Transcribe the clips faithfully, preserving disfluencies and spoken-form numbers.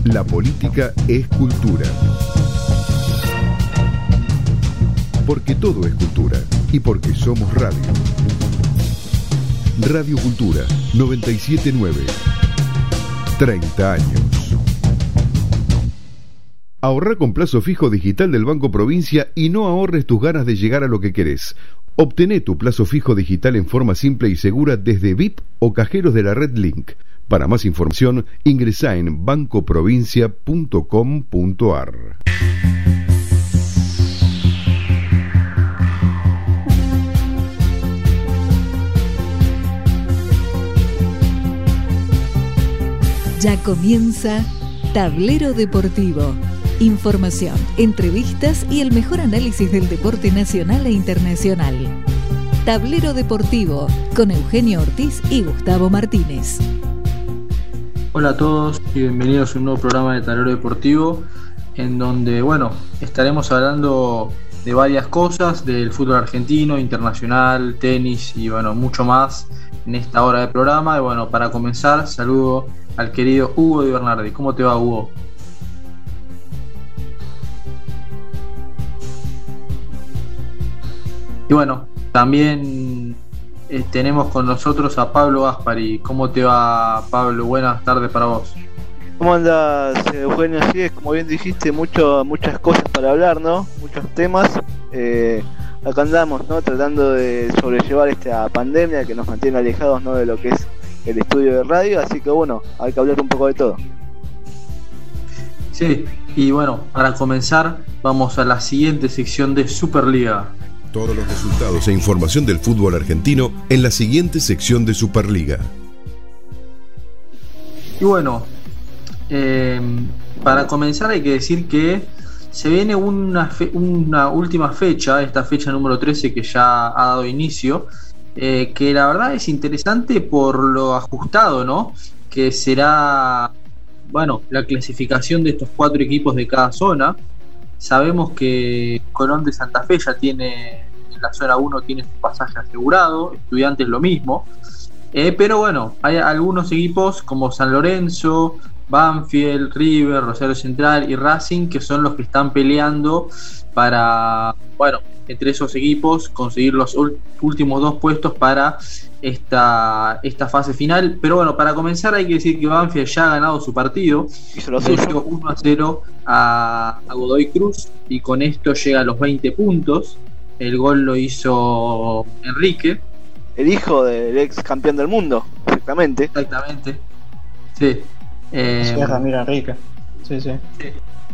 La política es cultura. Porque todo es cultura y porque somos radio. Radio Cultura noventa y siete punto nueve. treinta años. Ahorrá con plazo fijo digital del Banco Provincia y no ahorres tus ganas de llegar a lo que querés. Obtené tu plazo fijo digital en forma simple y segura desde V I P o cajeros de la red Link. Para más información, ingresá en banco provincia punto com punto a r. Ya comienza Tablero Deportivo. Información, entrevistas y el mejor análisis del deporte nacional e internacional. Tablero Deportivo con Eugenio Ortiz y Gustavo Martínez. Hola a todos y bienvenidos a un nuevo programa de Tablero Deportivo, en donde, bueno, estaremos hablando de varias cosas, del fútbol argentino, internacional, tenis y, bueno, mucho más en esta hora de programa. Y, bueno, para comenzar, saludo al querido Hugo Di Bernardi. ¿Cómo te va, Hugo? Y bueno, también eh, tenemos con nosotros a Pablo Gaspari. ¿Cómo te va, Pablo? Buenas tardes para vos. ¿Cómo andas, Eugenio? Así es, como bien dijiste, mucho, muchas cosas para hablar, ¿no? Muchos temas. Eh, acá andamos, ¿no? Tratando de sobrellevar esta pandemia que nos mantiene alejados, ¿no?, de lo que es el estudio de radio. Así que bueno, hay que hablar un poco de todo. Sí, y bueno, para comenzar vamos a la siguiente sección de Superliga. Todos los resultados e información del fútbol argentino en la siguiente sección de Superliga. Y bueno, eh, para comenzar hay que decir que se viene una, fe, una última fecha, esta fecha número trece que ya ha dado inicio, eh, que la verdad es interesante por lo ajustado, ¿no?, que será, bueno, la clasificación de estos cuatro equipos de cada zona. Sabemos que Colón de Santa Fe ya tiene, en la zona uno tiene su pasaje asegurado, Estudiantes lo mismo, eh, pero bueno, hay algunos equipos como San Lorenzo, Banfield, River, Rosario Central y Racing que son los que están peleando para, bueno, entre esos equipos conseguir los últimos dos puestos para esta, esta fase final. Pero bueno, para comenzar hay que decir que Banfield ya ha ganado su partido, venció uno a cero a, a Godoy Cruz y con esto llega a los veinte puntos. El gol lo hizo Enrique, el hijo del ex campeón del mundo, exactamente. Exactamente, sí. Eh, sí, Ramiro Enrique. Sí, sí. Sí.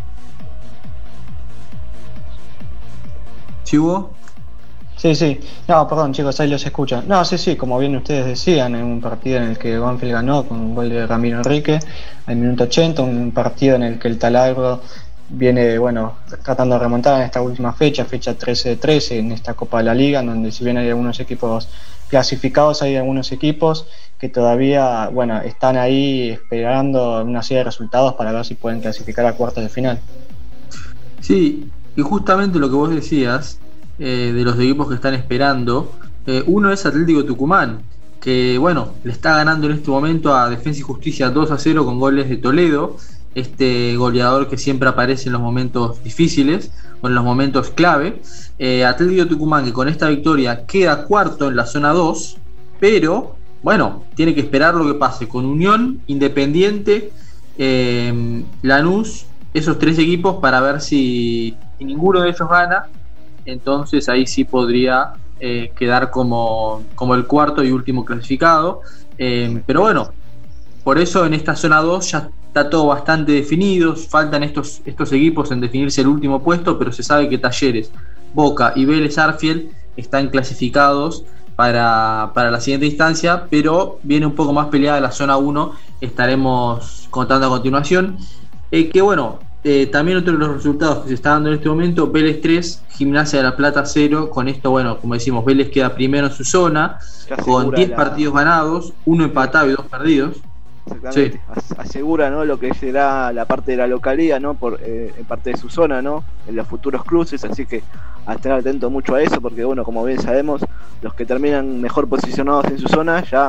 ¿Sí hubo? Sí, sí. No, perdón, chicos, ahí los escuchan. No, sí, sí, como bien ustedes decían, en un partido en el que Banfield ganó con un gol de Ramiro Enrique al minuto ochenta, un partido en el que el Taladro viene, bueno, tratando de remontar en esta última fecha, fecha trece de trece, en esta Copa de la Liga, en donde si bien hay algunos equipos clasificados, hay algunos equipos que todavía, bueno, están ahí esperando una serie de resultados para ver si pueden clasificar a cuartos de final. Sí, y justamente lo que vos decías, eh, de los equipos que están esperando, eh, uno es Atlético Tucumán, que bueno, le está ganando en este momento a Defensa y Justicia dos a cero con goles de Toledo, este goleador que siempre aparece en los momentos difíciles o en los momentos clave. eh, Atlético Tucumán, que con esta victoria queda cuarto en la zona dos, pero bueno, tiene que esperar lo que pase con Unión, Independiente, eh, Lanús, esos tres equipos, para ver si, si ninguno de ellos gana. Entonces ahí sí podría eh, quedar como, como el cuarto y último clasificado. Eh, pero bueno, por eso en esta zona dos ya está todo bastante definido. Faltan estos, estos equipos en definirse el último puesto, pero se sabe que Talleres, Boca y Vélez Arfield están clasificados para, para la siguiente instancia, pero viene un poco más peleada la zona uno, estaremos contando a continuación. Eh, que bueno, eh, también otro de los resultados que se está dando en este momento: Vélez tres, Gimnasia de la Plata cero. Con esto, bueno, como decimos, Vélez queda primero en su zona con diez la... partidos ganados, uno empatado y dos perdidos. Exactamente, sí. Asegura, ¿no?, lo que será la parte de la localidad, ¿no?, por eh, en parte de su zona, ¿no?, en los futuros cruces. Así que a estar atento mucho a eso, porque bueno, como bien sabemos, los que terminan mejor posicionados en su zona ya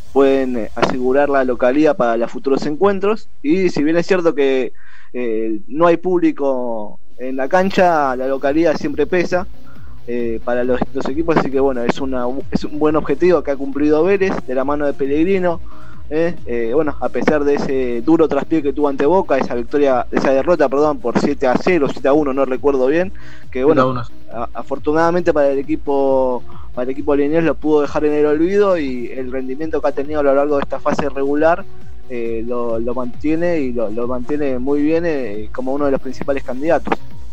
pueden eh, asegurar la localía para los futuros encuentros. Y si bien es cierto que eh, no hay público en la cancha, la localía siempre pesa eh, para los, los equipos, así que bueno, es, una, es un buen objetivo que ha cumplido Vélez de la mano de Pellegrino. Eh, eh, bueno, a pesar de ese duro traspié que tuvo ante Boca, esa victoria, esa derrota, perdón, por siete a cero, siete a uno, no recuerdo bien, que bueno, a, afortunadamente para el equipo para el equipo lineal lo pudo dejar en el olvido, y el rendimiento que ha tenido a lo largo de esta fase regular eh, lo, lo mantiene y lo, lo mantiene muy bien eh, como uno de los principales candidatos.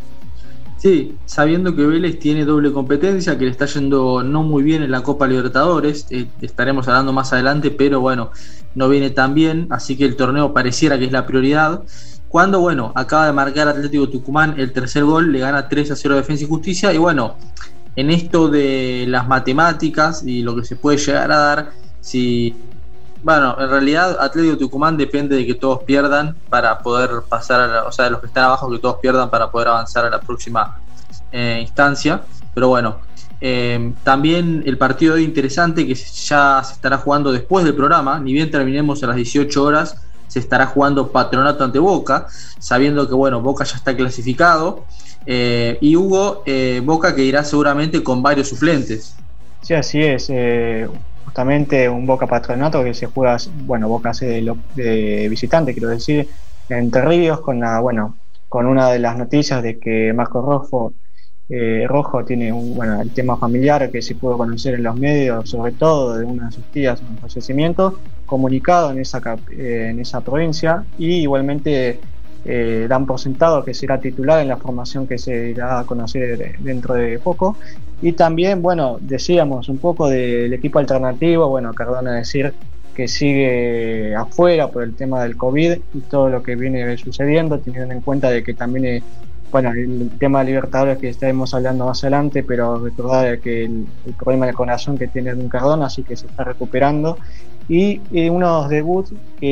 Sí, sabiendo que Vélez tiene doble competencia, que le está yendo no muy bien en la Copa Libertadores, eh, estaremos hablando más adelante, pero bueno, no viene tan bien, así que el torneo pareciera que es la prioridad. Cuando, bueno, acaba de marcar Atlético Tucumán el tercer gol, le gana tres a cero a Defensa y Justicia, y bueno, en esto de las matemáticas y lo que se puede llegar a dar, si... Bueno, en realidad Atlético Tucumán depende de que todos pierdan para poder pasar a la, o sea, de los que están abajo que todos pierdan para poder avanzar a la próxima eh, instancia. Pero bueno, eh, también el partido interesante que ya se estará jugando después del programa, ni bien terminemos a las dieciocho horas, se estará jugando Patronato ante Boca, sabiendo que bueno, Boca ya está clasificado, eh, y Hugo, eh, Boca que irá seguramente con varios suplentes. Sí, así es. Eh... Justamente un Boca Patronato que se juega, bueno, Boca hace de, lo, de visitante, quiero decir, en Entre Ríos, con la, bueno, con una de las noticias de que Marco Rojo, eh, Rojo tiene un, bueno, el tema familiar que se pudo conocer en los medios, sobre todo de una de sus tías, un fallecimiento comunicado en esa, eh, en esa provincia, y igualmente eh, dan por sentado que será titular en la formación que se irá a conocer dentro de poco. Y también, bueno, decíamos un poco del equipo alternativo, bueno, Cardona decir que sigue afuera por el tema del COVID y todo lo que viene sucediendo, teniendo en cuenta de que también, eh, bueno, el tema de Libertadores que estaremos hablando más adelante, pero recordar que el, el problema del corazón que tiene Edwin Cardona, así que se está recuperando. Y, y unos debuts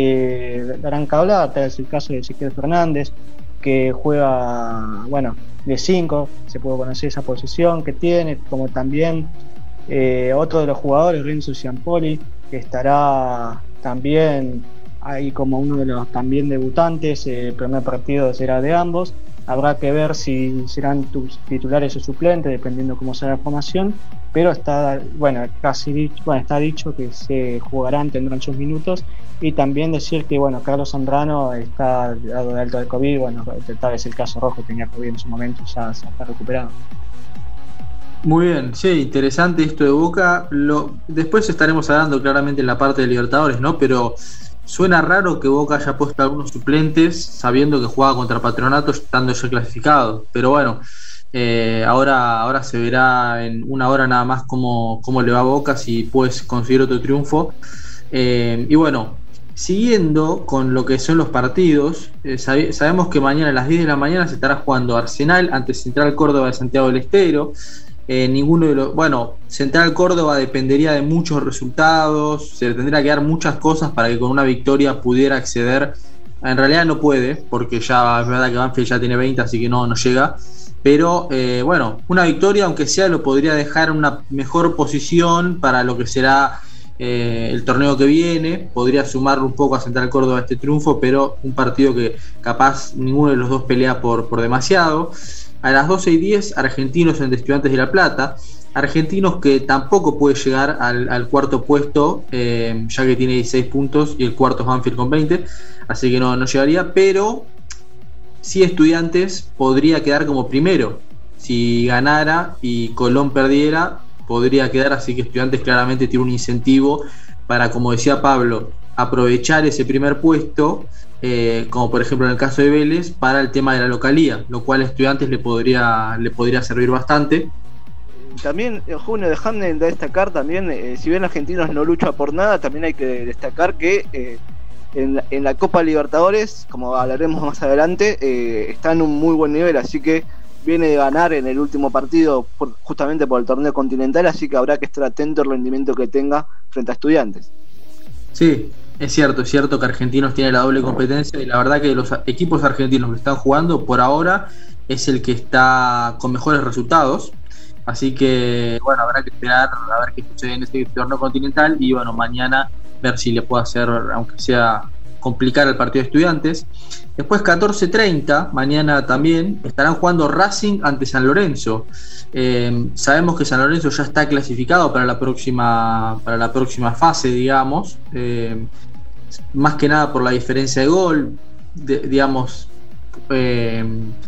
que darán que hablar, tal es el caso de Ezequiel Fernández, que juega, bueno, de cinco, se puede conocer esa posición que tiene, como también eh, otro de los jugadores, Renzo Ciampoli, que estará también ahí como uno de los también debutantes. El primer partido será de ambos, habrá que ver si serán tus titulares o suplentes, dependiendo cómo sea la formación, pero está, bueno, casi dicho, bueno, está dicho que se jugarán, tendrán sus minutos. Y también decir que, bueno, Carlos Zambrano está dado de alto de COVID, bueno, tal vez el caso Rojo tenía COVID en su momento, ya se está recuperado. Muy bien, sí, interesante esto de Boca. Lo, después estaremos hablando claramente en la parte de Libertadores, ¿no? Pero suena raro que Boca haya puesto algunos suplentes sabiendo que juega contra Patronato estando ya clasificado. Pero bueno, eh, ahora, ahora se verá en una hora nada más cómo, cómo le va a Boca, si puedes conseguir otro triunfo. Eh, y bueno, siguiendo con lo que son los partidos, eh, sabe, sabemos que mañana a las diez de la mañana se estará jugando Arsenal ante Central Córdoba de Santiago del Estero. Eh, ninguno de los, bueno, Central Córdoba dependería de muchos resultados, se le tendría que dar muchas cosas para que con una victoria pudiera acceder. En realidad no puede, porque ya es verdad que Banfield ya tiene veinte, así que no, no llega. Pero eh, bueno, una victoria, aunque sea, lo podría dejar en una mejor posición para lo que será eh, el torneo que viene. Podría sumarle un poco a Central Córdoba este triunfo, pero un partido que capaz ninguno de los dos pelea por, por demasiado. A las doce y diez, Argentinos ante Estudiantes de La Plata. Argentinos que tampoco puede llegar al, al cuarto puesto, eh, ya que tiene dieciséis puntos y el cuarto es Banfield con veinte, así que no, no llegaría, pero sí Estudiantes podría quedar como primero. Si ganara y Colón perdiera, podría quedar, así que Estudiantes claramente tiene un incentivo para, como decía Pablo, aprovechar ese primer puesto, eh, como por ejemplo en el caso de Vélez, para el tema de la localía, lo cual a Estudiantes le podría, le podría servir bastante. También, Junio, dejando de destacar también, eh, si bien Argentinos no lucha por nada, también hay que destacar que eh, en, la, en la Copa Libertadores, como hablaremos más adelante, eh, está en un muy buen nivel, así que viene de ganar en el último partido por, justamente por el torneo continental, así que habrá que estar atento al rendimiento que tenga frente a Estudiantes. Sí, es cierto, es cierto que Argentinos tiene la doble competencia y la verdad que de los equipos argentinos que están jugando por ahora es el que está con mejores resultados. Así que, bueno, habrá que esperar a ver qué sucede en este torneo continental y, bueno, mañana ver si le puedo hacer, aunque sea complicar el partido de Estudiantes. Después, catorce treinta, mañana también, estarán jugando Racing ante San Lorenzo. Eh, sabemos que San Lorenzo ya está clasificado para la próxima, para la próxima fase, digamos, eh, más que nada por la diferencia de gol, de, digamos, eh,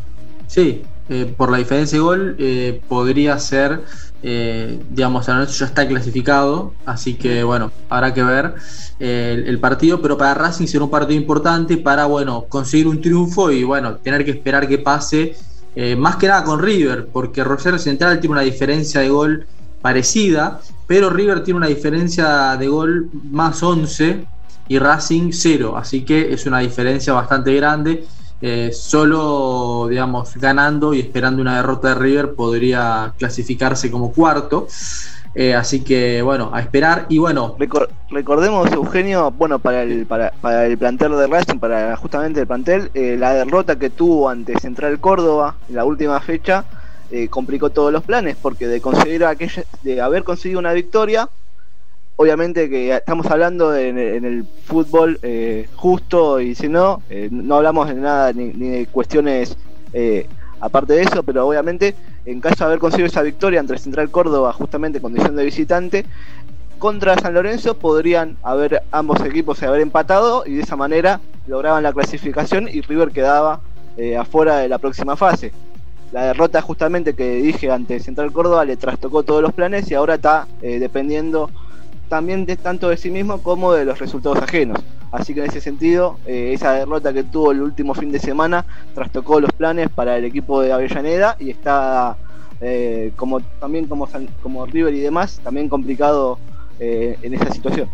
sí, eh, por la diferencia de gol eh, podría ser, eh, digamos, San Lorenzo ya está clasificado, así que bueno, habrá que ver eh, el, el partido, pero para Racing será un partido importante para, bueno, conseguir un triunfo y, bueno, tener que esperar que pase, eh, más que nada con River, porque Rosario Central tiene una diferencia de gol parecida, pero River tiene una diferencia de gol más once y Racing cero, así que es una diferencia bastante grande. Eh, solo, digamos, ganando y esperando una derrota de River podría clasificarse como cuarto, eh, así que bueno, a esperar. Y bueno, Recor- recordemos, Eugenio, bueno, para el para, para el plantel de Racing, para justamente el plantel, eh, la derrota que tuvo ante Central Córdoba en la última fecha eh, complicó todos los planes, porque de conseguir aquella, de haber conseguido una victoria, obviamente que estamos hablando de, en, en el fútbol eh, justo, y si no, eh, no hablamos de nada ni, ni de cuestiones eh, aparte de eso, pero obviamente en caso de haber conseguido esa victoria entre Central Córdoba, justamente en condición de visitante, contra San Lorenzo, podrían haber ambos equipos haber empatado y de esa manera lograban la clasificación y River quedaba eh, afuera de la próxima fase. La derrota justamente que dije ante Central Córdoba le trastocó todos los planes y ahora está eh, dependiendo también de tanto de sí mismo como de los resultados ajenos. Así que en ese sentido, eh, esa derrota que tuvo el último fin de semana trastocó los planes para el equipo de Avellaneda y está eh, como también como, San, como River y demás, también complicado eh, en esa situación.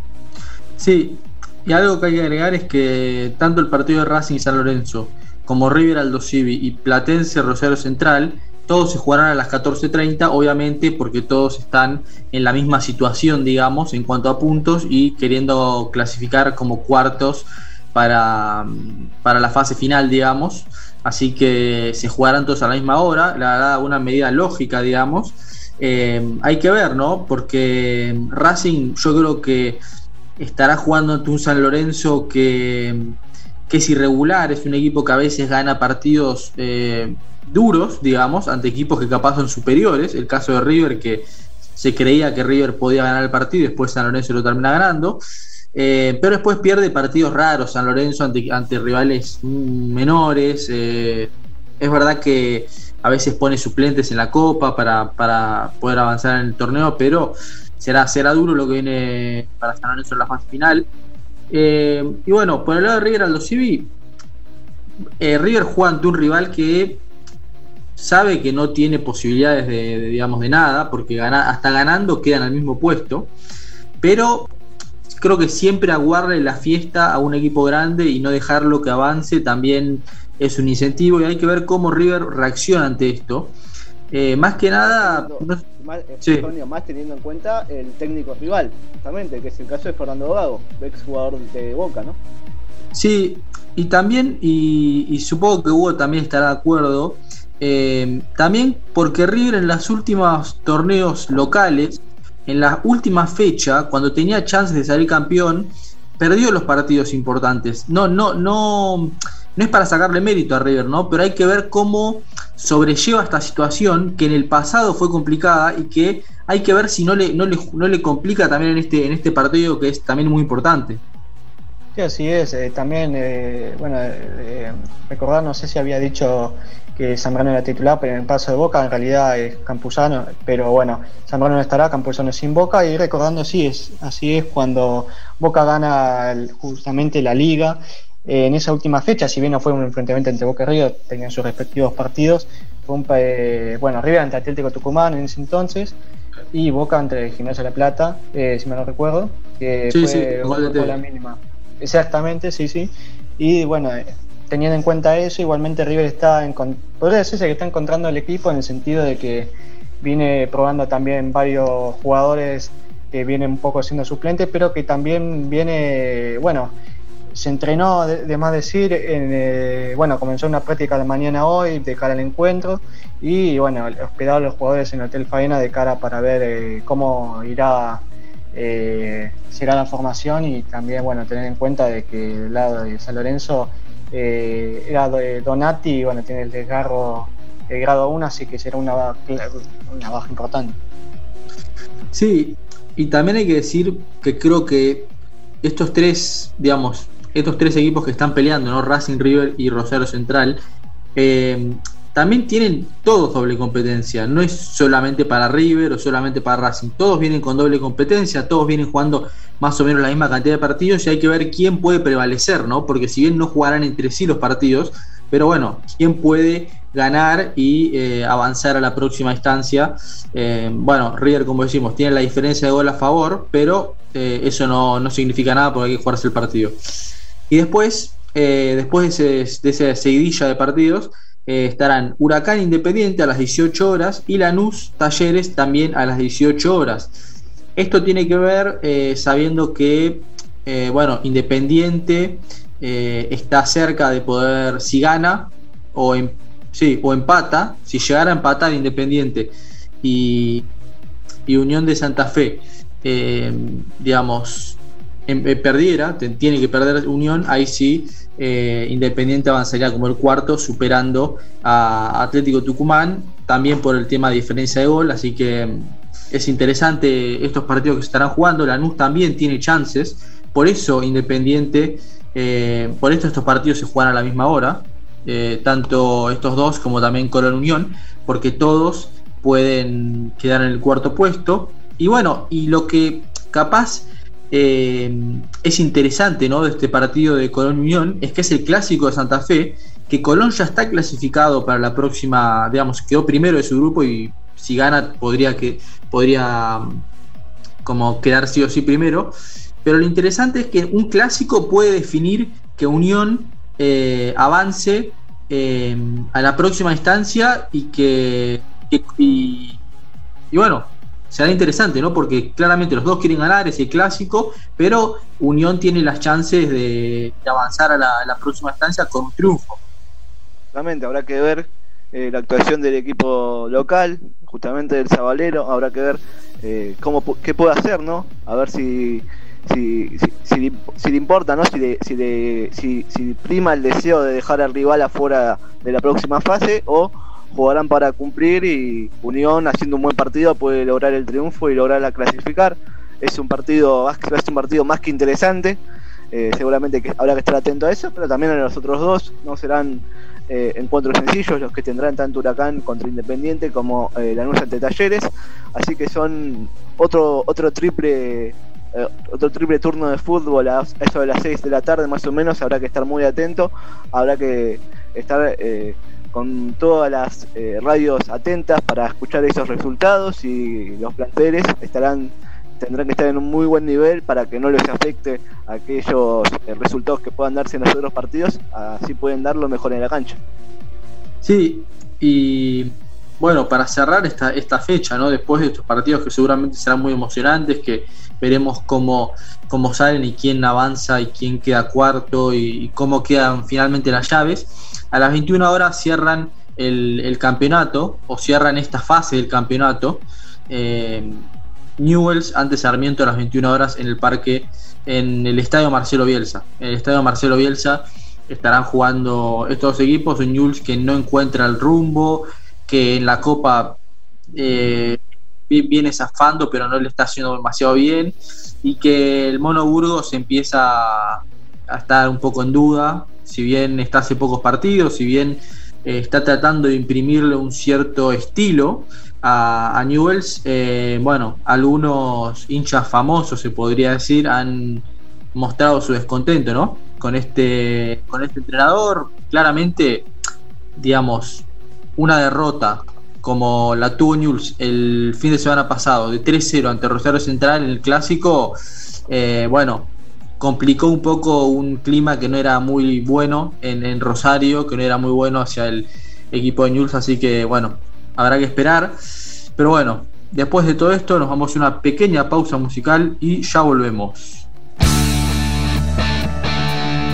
Sí, y algo que hay que agregar es que tanto el partido de Racing y San Lorenzo como River Aldo Civi y Platense Rosario Central, todos se jugarán a las catorce treinta, obviamente porque todos están en la misma situación, digamos, en cuanto a puntos y queriendo clasificar como cuartos para, para la fase final, digamos. Así que se jugarán todos a la misma hora, la verdad, una medida lógica, digamos. Eh, hay que ver, ¿no? Porque Racing, yo creo que estará jugando ante un San Lorenzo que, que es irregular, es un equipo que a veces gana partidos eh, duros, digamos, ante equipos que capaz son superiores. El caso de River, que se creía que River podía ganar el partido y después San Lorenzo lo termina ganando, eh, pero después pierde partidos raros San Lorenzo ante, ante rivales menores. Eh, es verdad que a veces pone suplentes en la Copa para, para poder avanzar en el torneo, pero será, será duro lo que viene para San Lorenzo en la fase final. Eh, y bueno, por el lado de River Aldo Civi, eh, River juega ante un rival que sabe que no tiene posibilidades de, de digamos, de nada, porque gana, hasta ganando quedan al mismo puesto, pero creo que siempre aguarle la fiesta a un equipo grande y no dejarlo que avance también es un incentivo, y hay que ver cómo River reacciona ante esto. Eh, más que nada, no, más, sí. Antonio, más teniendo en cuenta el técnico rival, justamente, que es el caso de Fernando Gago, ex jugador de Boca, ¿no? Sí, y también, y, y supongo que Hugo también estará de acuerdo, eh, también porque River en los últimos torneos locales, en la última fecha, cuando tenía chances de salir campeón, perdió los partidos importantes. No, no, no, no es para sacarle mérito a River, ¿no? Pero hay que ver cómo sobrelleva esta situación que en el pasado fue complicada y que hay que ver si no le, no le, no le complica también en este, en este partido, que es también muy importante. Sí, así es. Eh, también, eh, bueno, eh, recordar, no sé si había dicho que Zambrano era titular, pero en el paso de Boca en realidad es Campuzano, pero bueno, Zambrano no estará, Campuzano sin Boca, y recordando, sí, es, así es cuando Boca gana el, justamente la Liga. Eh, en esa última fecha, si bien no fue un enfrentamiento entre Boca y River, tenían sus respectivos partidos, fue un, eh, bueno, River ante Atlético Tucumán en ese entonces, y Boca ante Gimnasia de La Plata, eh, si me no recuerdo, que sí, fue, sí, fue la mínima. Exactamente, sí, sí. Y bueno, eh, teniendo en cuenta eso, igualmente River está, en, podría decirse que está encontrando el equipo en el sentido de que viene probando también varios jugadores que vienen un poco siendo suplentes, pero que también viene, bueno, se entrenó, de, de más decir, en, eh, bueno, comenzó una práctica de mañana hoy de cara al encuentro y bueno, hospedado a los jugadores en el Hotel Faena de cara para ver eh, cómo irá eh, será la formación y también, bueno, tener en cuenta de que del lado de San Lorenzo eh, era de Donati y bueno, tiene el desgarro el grado uno, así que será una, una baja importante. Sí, y también hay que decir que creo que estos tres, digamos, estos tres equipos que están peleando, ¿no? Racing, River y Rosario Central, eh, también tienen todos doble competencia. No es solamente para River o solamente para Racing. Todos vienen con doble competencia, todos vienen jugando más o menos la misma cantidad de partidos y hay que ver quién puede prevalecer, ¿no? Porque si bien no jugarán entre sí los partidos, pero bueno, quién puede ganar y eh, avanzar a la próxima instancia. Eh, bueno, River, como decimos, tiene la diferencia de gol a favor, pero eh, eso no, no significa nada porque hay que jugarse el partido. Y después, eh, después de, ese, de esa seguidilla de partidos, eh, estarán Huracán Independiente a las dieciocho horas y Lanús Talleres también a las dieciocho horas. Esto tiene que ver eh, sabiendo que, eh, bueno, Independiente eh, está cerca de poder, si gana o, em, sí, o empata, si llegara a empatar Independiente y, y Unión de Santa Fe, eh, digamos, en, eh, perdiera, te, tiene que perder Unión, ahí sí eh, Independiente avanzaría como el cuarto, superando a Atlético Tucumán, también por el tema de diferencia de gol, así que es interesante estos partidos que se estarán jugando. Lanús también tiene chances, por eso Independiente, eh, por esto estos partidos se juegan a la misma hora, eh, tanto estos dos como también Colón Unión, porque todos pueden quedar en el cuarto puesto. Y bueno, y lo que capaz eh, es interesante, ¿no?, de este partido de Colón Unión es que es el clásico de Santa Fe, que Colón ya está clasificado para la próxima, digamos, quedó primero de su grupo y si gana podría que podría como quedar sí o sí primero, pero lo interesante es que un clásico puede definir que Unión eh, avance eh, a la próxima instancia y que y, y bueno, será interesante, ¿no? Porque claramente los dos quieren ganar ese clásico, pero Unión tiene las chances de, de avanzar a la, a la próxima instancia con un triunfo. Realmente habrá que ver eh, la actuación del equipo local, justamente del Sabalero. Habrá que ver eh, cómo qué puede hacer, ¿no? A ver si si, si, si, si le importa, ¿no? Si, le, si, le, si, si prima el deseo de dejar al rival afuera de la próxima fase, o jugarán para cumplir y Unión, haciendo un buen partido, puede lograr el triunfo y lograrla clasificar. Es un partido, es un partido más que interesante. Eh, seguramente que habrá que estar atento a eso, pero también a los otros dos no serán eh, encuentros sencillos los que tendrán tanto Huracán contra Independiente como eh, Lanús ante Talleres, así que son otro otro triple eh, otro triple turno de fútbol a eso de las seis de la tarde más o menos. Habrá que estar muy atento, habrá que estar eh, con todas las eh, radios atentas para escuchar esos resultados, y los planteles estarán tendrán que estar en un muy buen nivel para que no les afecte aquellos eh, resultados que puedan darse en los otros partidos, así pueden darlo mejor en la cancha. Sí, y bueno, para cerrar esta, esta fecha, ¿no?, después de estos partidos que seguramente serán muy emocionantes, que veremos cómo, cómo salen y quién avanza y quién queda cuarto y, y cómo quedan finalmente las llaves. A las veintiuna horas cierran el, el campeonato, o cierran esta fase del campeonato. eh, Newell's ante Sarmiento a las veintiuna horas en el parque, en el estadio Marcelo Bielsa. En el estadio Marcelo Bielsa estarán jugando estos dos equipos. Un Newell's que no encuentra el rumbo, que en la Copa eh, viene zafando, pero no le está haciendo demasiado bien, y que el Mono Burgos empieza a estar un poco en duda, si bien está hace pocos partidos, si bien eh, está tratando de imprimirle un cierto estilo a, a Newell's. Eh, bueno, algunos hinchas famosos, se podría decir, han mostrado su descontento, ¿no?, con este con este entrenador. Claramente, digamos, una derrota como la tuvo Newell's el fin de semana pasado de tres cero ante Rosario Central en el clásico, eh, bueno, complicó un poco un clima que no era muy bueno en, en Rosario, que no era muy bueno hacia el equipo de Newell's, así que bueno, habrá que esperar. Pero bueno, después de todo esto nos vamos a una pequeña pausa musical y ya volvemos.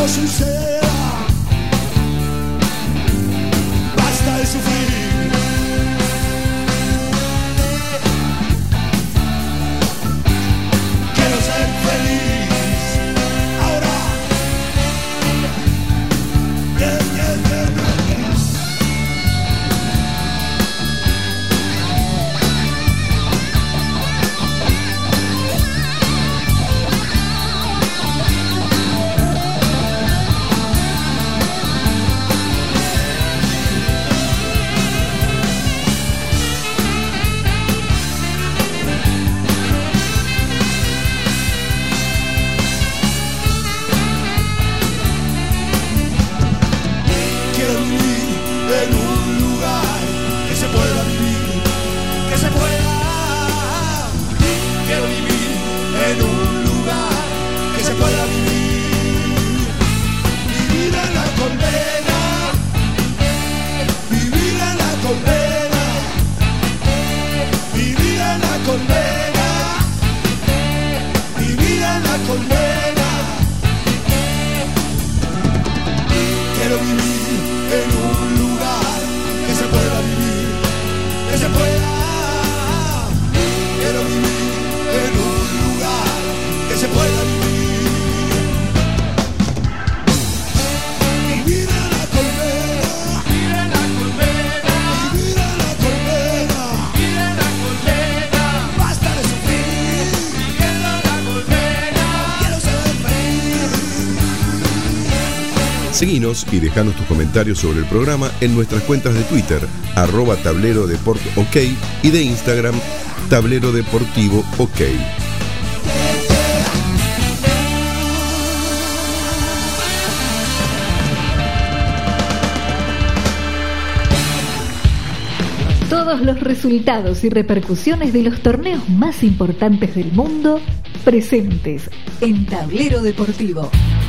no suceda. Basta de sufrir. Quiero ser feliz ahora. Yeah, yeah, yeah, yeah. Seguinos y dejanos tus comentarios sobre el programa en nuestras cuentas de Twitter, arroba tablero deport ok, y de Instagram, tablero deportivo ok. Todos los resultados y repercusiones de los torneos más importantes del mundo presentes en Tablero Deportivo.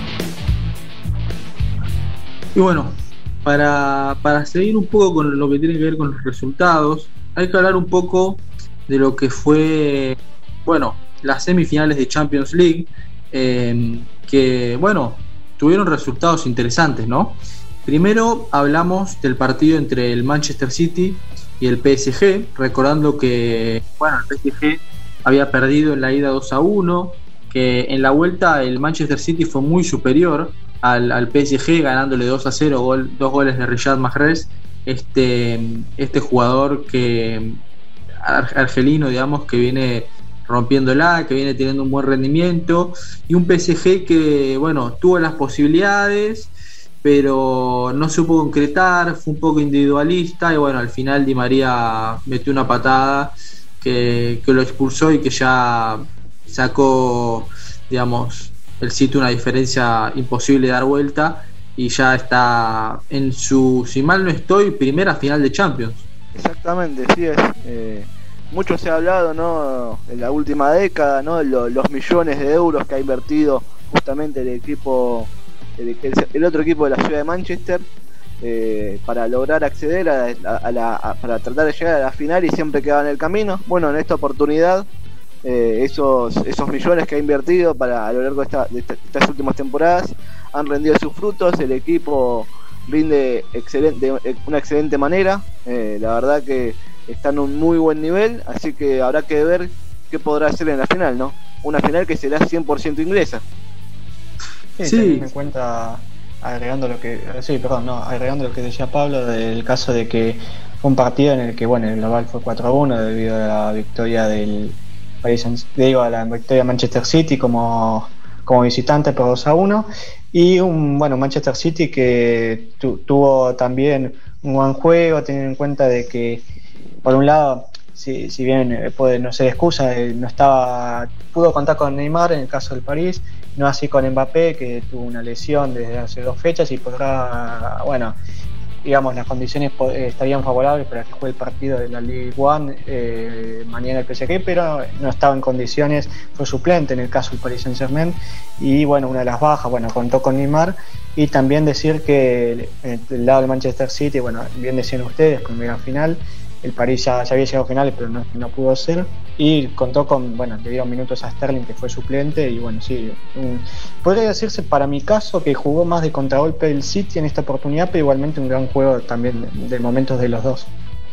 Y bueno, para, para seguir un poco con lo que tiene que ver con los resultados, hay que hablar un poco de lo que fue, bueno, las semifinales de Champions League, eh, que, bueno, tuvieron resultados interesantes, ¿no? Primero hablamos del partido entre el Manchester City y el P S G, recordando que, bueno, el P S G había perdido en la ida dos a uno, que en la vuelta el Manchester City fue muy superior al, al P S G, ganándole dos a cero, gol, dos goles de Riyad Mahrez, este, este jugador que argelino, digamos, que viene rompiéndola, que viene teniendo un buen rendimiento, y un P S G que, bueno, tuvo las posibilidades, pero no supo concretar, fue un poco individualista, y bueno, al final Di María metió una patada que, que lo expulsó y que ya sacó, digamos, el City una diferencia imposible de dar vuelta, y ya está en su, si mal no estoy, primera final de Champions. Exactamente, sí es. Eh, mucho se ha hablado, ¿no?, en la última década, ¿no?, los, los millones de euros que ha invertido justamente el equipo, el, el otro equipo de la ciudad de Manchester, eh, para lograr acceder a, a, a la, a, para tratar de llegar a la final, y siempre quedaba en el camino. Bueno, en esta oportunidad, eh, esos, esos millones que ha invertido para a lo largo de, esta, de, esta, de estas últimas temporadas han rendido sus frutos. El equipo rinde excelente, de una excelente manera, eh, la verdad que está en un muy buen nivel, así que habrá que ver qué podrá hacer en la final, ¿no? Una final que será cien por ciento inglesa. Sí, Sí. teniendo en cuenta, agregando lo que, sí, perdón, no, agregando lo que decía Pablo del caso de que fue un partido en el que, bueno, el global fue cuatro a uno debido a la victoria del Paris, digo, a la victoria de Manchester City como, como visitante por dos a uno, y un, bueno, Manchester City que tu, tuvo también un buen juego, teniendo en cuenta de que, por un lado, si, si bien eh, puede no ser excusa, eh, no estaba, pudo contar con Neymar en el caso del París, no así con Mbappé, que tuvo una lesión desde hace dos fechas y podrá, bueno, digamos, las condiciones eh, estarían favorables para que juegue el partido de la Ligue One eh, mañana el P S G, pero no estaba en condiciones, fue suplente en el caso del Paris Saint-Germain, y bueno, una de las bajas, bueno, contó con Neymar. Y también decir que el, el lado del Manchester City, bueno, bien decían ustedes, primera final, el París ya, ya había llegado a finales, pero no, no pudo ser, y contó con, bueno, le dieron minutos a Sterling, que fue suplente, y bueno, sí, un, podría decirse para mi caso que jugó más de contragolpe del City en esta oportunidad, pero igualmente un gran juego también de, de momentos de los dos.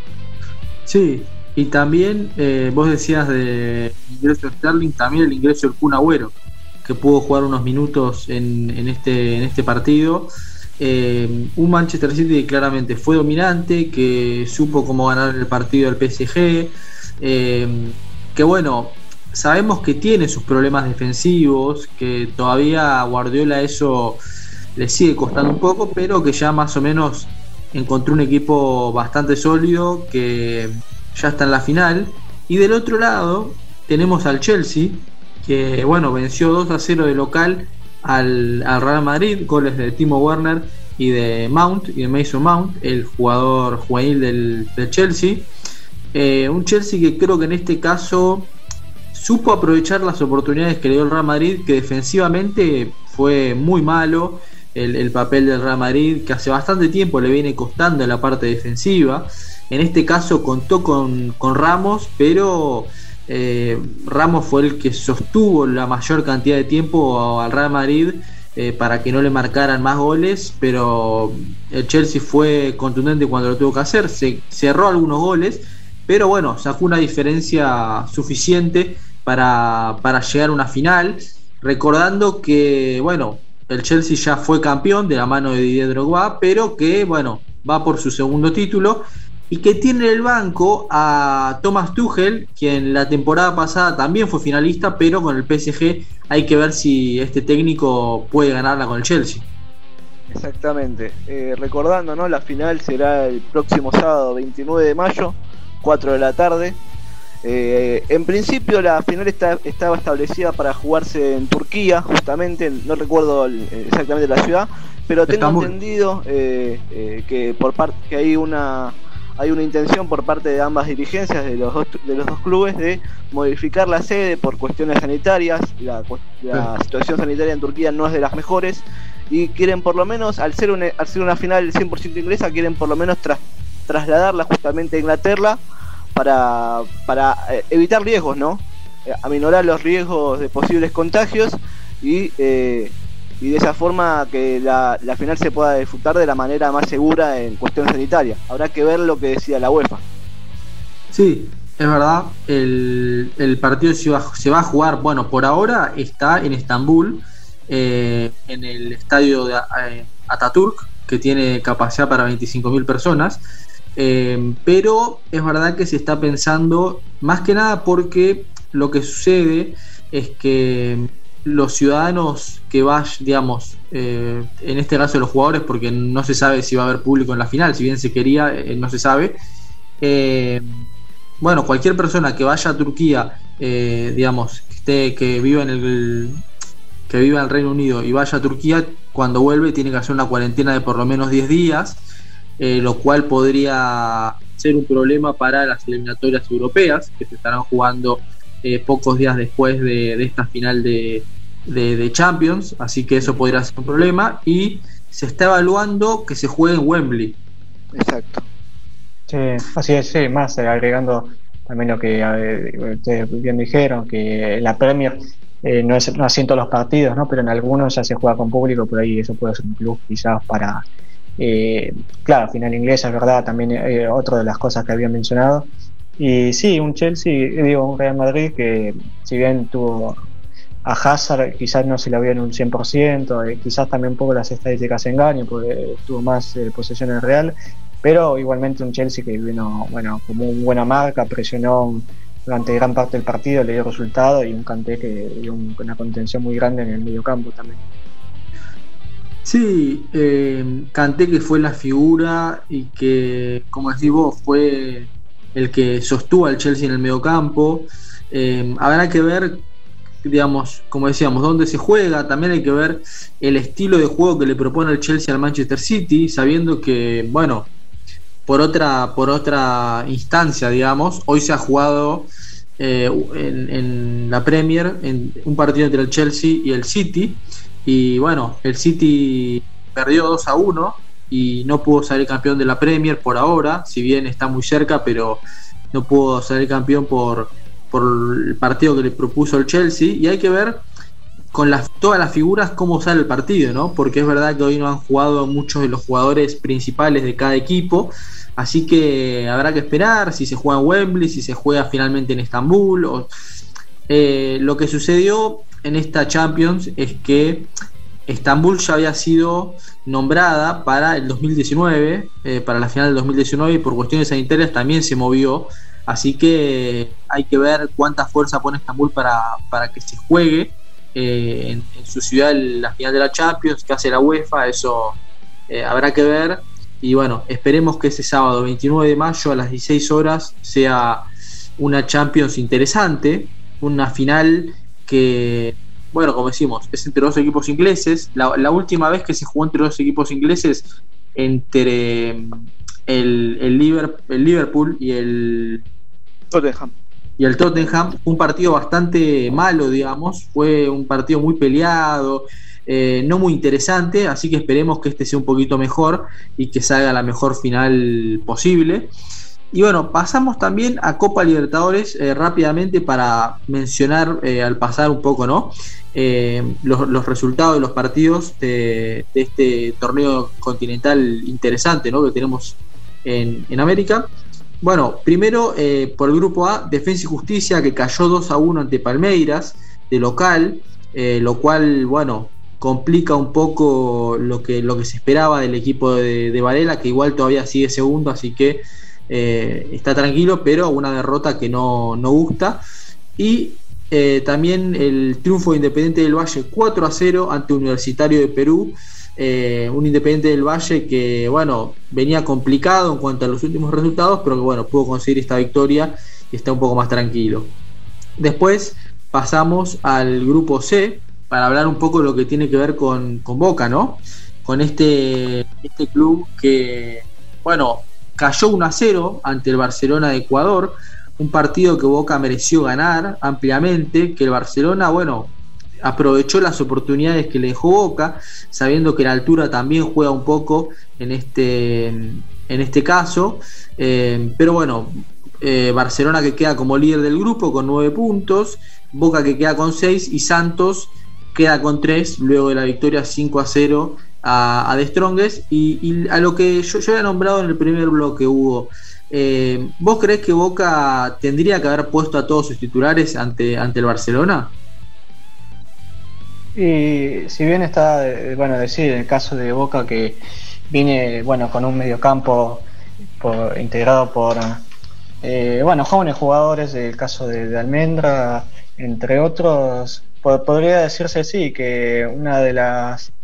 Sí, y también eh, vos decías del ingreso de Sterling, también el ingreso del Kun Agüero, que pudo jugar unos minutos en, en, este, en este partido. Eh, un Manchester City que claramente fue dominante, que supo cómo ganar el partido del P S G, eh, que bueno, sabemos que tiene sus problemas defensivos, que todavía a Guardiola eso le sigue costando un poco, pero que ya más o menos encontró un equipo bastante sólido, que ya está en la final. Y del otro lado tenemos al Chelsea, que bueno, venció dos a cero de local al, al Real Madrid, goles de Timo Werner y de Mount, y de Mason Mount, el jugador juvenil del, del Chelsea. Eh, un Chelsea que creo que en este caso supo aprovechar las oportunidades que le dio el Real Madrid, que defensivamente fue muy malo el, el papel del Real Madrid, que hace bastante tiempo le viene costando en la parte defensiva. En este caso contó con, con Ramos, pero eh, Ramos fue el que sostuvo la mayor cantidad de tiempo al Real Madrid eh, para que no le marcaran más goles, pero el Chelsea fue contundente cuando lo tuvo que hacer, se cerró algunos goles, pero bueno, sacó una diferencia suficiente para, para llegar a una final, recordando que bueno, el Chelsea ya fue campeón de la mano de Didier Drogba, pero que bueno, va por su segundo título, y que tiene en el banco a Thomas Tuchel, quien la temporada pasada también fue finalista, pero con el P S G hay que ver si este técnico puede ganarla con el Chelsea. Exactamente, eh, recordando, ¿no? La final será el próximo sábado veintinueve de mayo, cuatro de la tarde. Eh, en principio la final está, estaba establecida para jugarse en Turquía, justamente, no recuerdo el, exactamente la ciudad, pero tengo Estambul. entendido eh, eh, que por parte que hay una hay una intención por parte de ambas dirigencias de los dos, de los dos clubes de modificar la sede por cuestiones sanitarias. La, la sí. situación sanitaria en Turquía no es de las mejores, y quieren por lo menos, al ser una, al ser una final cien por ciento inglesa, quieren por lo menos tras, trasladarla justamente a Inglaterra para, para eh, evitar riesgos, ¿no? Eh, aminorar los riesgos de posibles contagios, y eh, y de esa forma que la, la final se pueda disfrutar de la manera más segura en cuestión sanitaria. Habrá que ver lo que decida la UEFA. Sí, es verdad, el, el partido se va, se va a jugar, bueno, por ahora está en Estambul, eh, en el estadio de eh, Ataturk, que tiene capacidad para veinticinco mil personas, eh, pero es verdad que se está pensando, más que nada porque lo que sucede es que los ciudadanos que vayan, digamos, eh, en este caso los jugadores, porque no se sabe si va a haber público en la final, si bien se quería, eh, no se sabe. Eh, bueno, cualquier persona que vaya a Turquía, eh, digamos, que esté, que viva en el, que viva en el Reino Unido y vaya a Turquía, cuando vuelve tiene que hacer una cuarentena de por lo menos diez días, eh, lo cual podría ser un problema para las eliminatorias europeas que se estarán jugando Eh, pocos días después de, de esta final de, de, de Champions, así que eso podría ser un problema, y se está evaluando que se juegue en Wembley. Exacto. Sí, así es, sí, más eh, agregando también lo que eh, ustedes bien dijeron, que la Premier eh, no es no así en todos los partidos, ¿no? Pero en algunos ya se juega con público, por ahí eso puede ser un plus quizás para eh, claro, final inglesa, es verdad, también eh, otra de las cosas que había mencionado. Y sí, un Chelsea, digo, un Real Madrid que si bien tuvo a Hazard, quizás no se lo vio en un cien por ciento, eh, quizás también un poco las estadísticas engañan porque tuvo más eh, posesión en el Real, pero igualmente un Chelsea que vino, bueno, como una buena marca, presionó durante gran parte del partido, le dio resultado, y un Kanté que dio un, una contención muy grande en el mediocampo también. Sí, eh, Kanté que fue la figura y que, como decís vos, fue el que sostuvo al Chelsea en el mediocampo. Eh, habrá que ver, digamos, como decíamos, dónde se juega. También hay que ver el estilo de juego que le propone el Chelsea al Manchester City, sabiendo que, bueno, por otra por otra instancia, digamos, hoy se ha jugado eh, en, en la Premier en un partido entre el Chelsea y el City, y bueno, el City perdió dos a uno y no pudo salir campeón de la Premier por ahora, si bien está muy cerca, pero no pudo salir campeón por, por el partido que le propuso el Chelsea, y hay que ver con las, todas las figuras cómo sale el partido, ¿no? Porque es verdad que hoy no han jugado muchos de los jugadores principales de cada equipo, así que habrá que esperar si se juega en Wembley, si se juega finalmente en Estambul. O, eh, lo que sucedió en esta Champions es que Estambul ya había sido nombrada para el dos mil diecinueve, eh, para la final del dos mil diecinueve, y por cuestiones sanitarias también se movió, así que hay que ver cuánta fuerza pone Estambul para, para que se juegue eh, en, en su ciudad la final de la Champions, que hace la UEFA. Eso eh, habrá que ver, y bueno, esperemos que ese sábado veintinueve de mayo a las dieciséis horas sea una Champions interesante, una final que, bueno, como decimos, es entre dos equipos ingleses. La, la última vez que se jugó entre dos equipos ingleses, entre el, el, Liverpool, el Liverpool y el Tottenham. Y el Tottenham, un partido bastante malo, digamos. Fue un partido muy peleado, eh, no muy interesante, así que esperemos que este sea un poquito mejor y que salga la mejor final posible. Y bueno, pasamos también a Copa Libertadores eh, rápidamente para mencionar eh, al pasar un poco, ¿no? Eh, los, los resultados de los partidos de, de este torneo continental interesante, ¿no? Que tenemos en, en América. Bueno, primero eh, por el grupo A, Defensa y Justicia, que cayó dos a uno ante Palmeiras de local, eh, lo cual, bueno, complica un poco lo que, lo que se esperaba del equipo de, de Varela, que igual todavía sigue segundo, así que eh, está tranquilo, pero una derrota que no, no gusta. Y eh, también el triunfo de Independiente del Valle cuatro a cero ante Universitario de Perú. Eh, un Independiente del Valle que, bueno, venía complicado en cuanto a los últimos resultados, pero que, bueno, pudo conseguir esta victoria y está un poco más tranquilo. Después pasamos al grupo C para hablar un poco de lo que tiene que ver con, con Boca, ¿no? Con este, este club que, bueno, cayó uno a cero ante el Barcelona de Ecuador, un partido que Boca mereció ganar ampliamente, que el Barcelona, bueno, aprovechó las oportunidades que le dejó Boca, sabiendo que la altura también juega un poco en este, en este caso, eh, pero bueno, eh, Barcelona que queda como líder del grupo con nueve puntos, Boca que queda con seis y Santos queda con tres luego de la victoria cinco a cero a, a The Strongest. Y, y a lo que yo, yo había nombrado en el primer bloque, Hugo, eh, ¿vos creés que Boca tendría que haber puesto a todos sus titulares ante, ante el Barcelona? Y si bien está, bueno, decir en el caso de Boca que viene, bueno, con un mediocampo por, integrado por eh, bueno, jóvenes jugadores, el caso de, de Almendra, entre otros, pod- podría decirse sí que una de las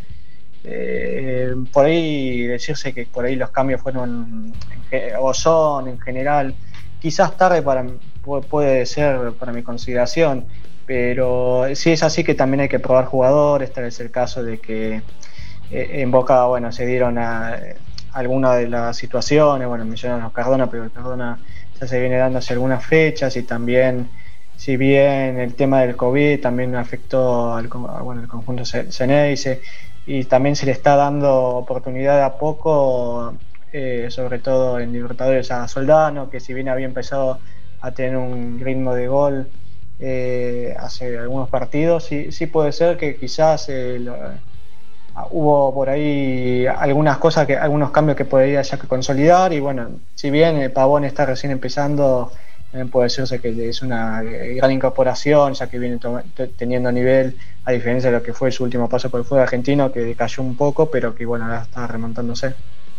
eh, por ahí decirse que por ahí los cambios fueron o son en general quizás tarde para puede ser para mi consideración. Pero sí es así que también hay que probar jugadores. Tal es el caso de que eh, en Boca, bueno, se dieron a, a algunas de las situaciones, bueno, mencionaron a Cardona, pero el Cardona ya se viene dando hace algunas fechas, y también, si bien el tema del COVID también afectó al, bueno, el conjunto Ceneice, y también se le está dando oportunidad a poco, eh, sobre todo en Libertadores, a Soldano, que si bien había empezado a tener un ritmo de gol Eh, hace algunos partidos, sí, sí puede ser que quizás eh, lo, hubo por ahí algunas cosas, que algunos cambios que podría ya que consolidar. Y bueno, si bien el Pavón está recién empezando, también puede decirse que es una gran incorporación, ya que viene to- teniendo nivel, a diferencia de lo que fue su último paso por el fútbol argentino, que cayó un poco, pero que bueno, ahora está remontándose.